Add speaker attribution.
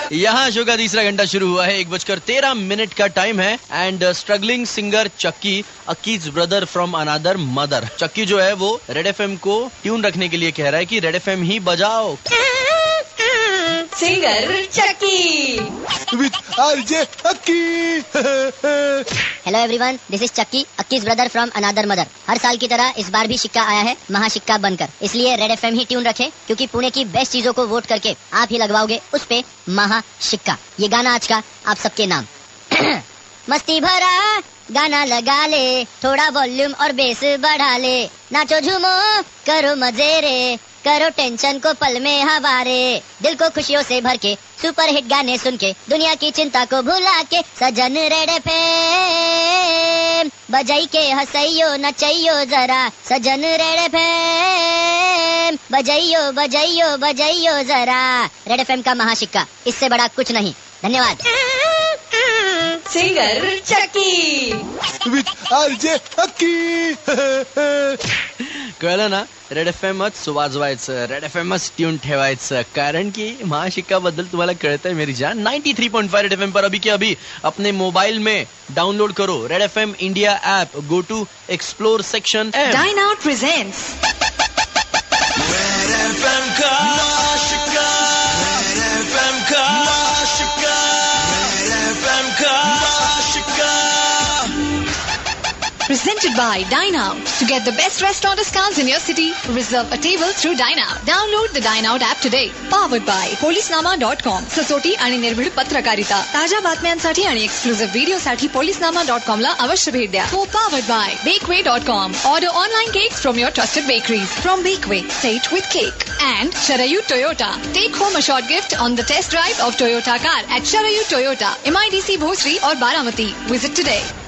Speaker 1: यहाँ शो का तीसरा घंटा शुरू हुआ है। 1:13 का टाइम है and struggling singer Chakki, Akki's brother from another mother. Chakki जो है वो रेड एफएम को ट्यून रखने के लिए कह रहा है कि रेड एफएम ही बजाओ।
Speaker 2: Singer Chakki
Speaker 3: with RJ Akki.
Speaker 4: Hello everyone, this is Chakki, Akki's brother from another mother. हर साल की तरह इस बार भी सिक्का आया है महासिक्का बनकर, इसलिए रेड एफएम ही ट्यून रखें क्योंकि पुणे की बेस्ट चीजों को वोट करके आप ही लगवाओगे उस पे महासिक्का। ये गाना आज का आप सबके नाम। मस्ती भरा गाना लगा ले, थोड़ा वॉल्यूम और बेस बढ़ा ले, नाचो झूमो करो मजे रे, करो टेंशन को पल में हवारे, दिल को खुशियों से भर के सुपर हिट गाने सुन के दुनिया की चिंता को भुला के सजन रेड एफएम बजाई के हंसइयो नचइयो जरा, सजन रेड एफएम बजाइयो बजाइयो बजाइयो जरा। रेड एफएम का महासिक्का, इससे बड़ा कुछ नहीं। धन्यवाद।
Speaker 2: Singer Chakki
Speaker 3: with RJ Akki.
Speaker 1: कळलं ना, रेड एफएमच वाजवायचं, रेड एफएमच ट्यून ठेवायचं, कारण की महाशिक्का बद्दल तुम्हाला कळतंय मेरी जान। 93.5 रेड एफएम पर अभी के अभी अपने मोबाइल में डाउनलोड करो red FM India app, go to explore section.
Speaker 2: Dine out presents
Speaker 1: red FM का महाशिक्का, रेड एफएम का महाशिक्का, रेड एफएम का महाशिक्का।
Speaker 2: presented by Dine Out. To get the best restaurant discounts in your city, reserve a table through Dine Out. Download the Dine Out app today. Powered by polisnama.com. सचोटी आणि निर्भीड पत्रकारिता. ताज्या बातम्यांसाठी आणि exclusive व्हिडिओसाठी polisnama.com ला अवश्य भेट द्या. Co-powered by bakeway.com. Order online cakes from your trusted bakeries. From Bakeway, say it with cake. And Sharayu Toyota. Take home a short gift on the test drive of Toyota car at Sharayu Toyota, MIDC Bhosri or Baramati. Visit today.